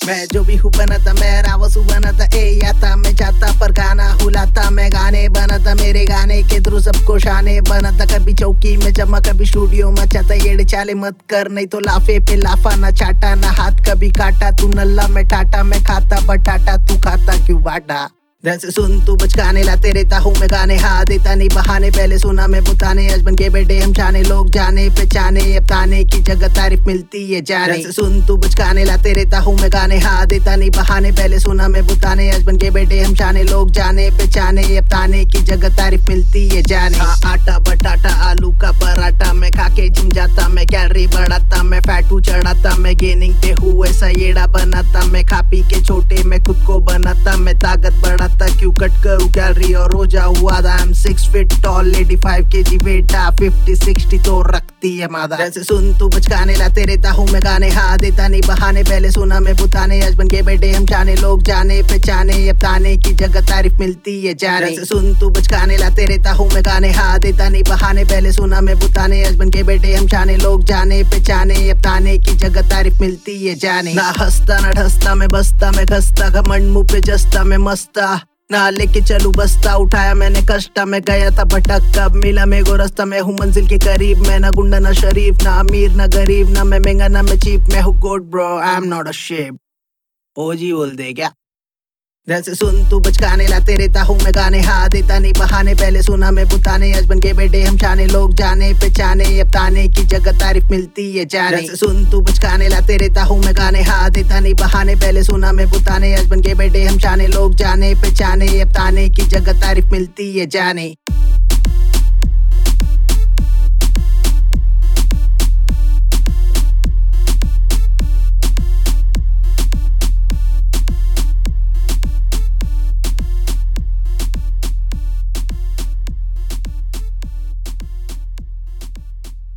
मैं जो भी हूँ बनता, मैं रावसू बनता, ए आता मैं जाता पर गाना हुलाता, मैं गाने बनता, मेरे गाने के थ्रू सबको शाने बनता। कभी चौकी में जमा, कभी स्टूडियो में चाहता, येड़े चाले मत कर नहीं तो लाफे पे लाफा ना चाटा, ना हाथ कभी काटा, तू नल्ला मैं टाटा, मैं खाता बटाटा, तू खाता क्यों बाटा। ध्यान से सुन तू बचकाने लाते रहता हूँ मैं गाने, हाँ देता नहीं बहाने, पहले सुना मैं बुताने, आज बन के बेटे हम जाने, लोग जाने पहचाने, अब ताने की जगह तारीफ मिलती है जाने। ध्यान से सुन तू बचकाने लाते रहता हूँ मैं गाने, हाँ देता नहीं बहाने, पहले सुना मैं बुताने, आज बन के बेटे हम जाने, लोग जाने पहचाने, अब ताने की जगह तारीफ मिलती है जाने। हाँ आटा बटाटा आलू का पराठा, मैं खाके जिम जाता, मैं कैलोरी बढ़ाता, मैं फैटू चढ़ाता, मैं गेनिंग पे हूँ ऐसा येड़ा बनाता, मैं खा पी के छोटे मैं खुद को बनाता, मैं ताकत बढ़ाता, क्यों कट करूं कैलोरी और हो जाऊं आधा। I'm 6 feet tall, 85 kg weight, 50-60 तो रखती है मादा। जैसे सुन तू बचकाने लाते रहता हूँ मैं गाने, हाँ देता नहीं बहाने, पहले सुना मैं बुताने, आज बन के बेटे हम जाने, लोग जाने पहचाने, अब ताने की जगह तारीफ मिलती है जाने। जैसे सुन तू बचकाने लाते रहता हूँ मैं गाने, हाँ देता नहीं बहाने, पहले सुना मैं बुताने, आज बन के बेटे हम जाने, लोग जाने पहचाने, अब ताने की जगह तारीफ मिलती है जाने। ना हंसता ना ढसता मैं बसता, मैं घसता घमंड मुंह पे जसता, मैं मस्ता ना लेके चलू बस्ता, उठाया मैंने कष्टा, मैं गया था भटक, कब मिला मेरे को रास्ता, मैं हूँ मंजिल के करीब, मैं ना गुंडा ना शरीफ, ना अमीर ना गरीब, ना मैं महंगा ना मैं चीप, मैं हूँ god bro, I am not a shape. OG बोल दे क्या। ध्यान से सुन तू बचकाने लाते रहता हूँ मैं गाने, हाँ देता नहीं बहाने, पहले सुना मैं बुताने, आज बन के बेटे हम जाने, लोग जाने पहचाने, अब ताने की जगह तारीफ मिलती है जाने। ध्यान से सुन तू बचकाने लाते रहता हूँ मैं गाने, हाँ देता नहीं बहाने, पहले सुना मैं बुताने, आज बन के बेटे हम जाने, लोग जाने पहचाने, अब ताने की जगह तारीफ मिलती है जाने।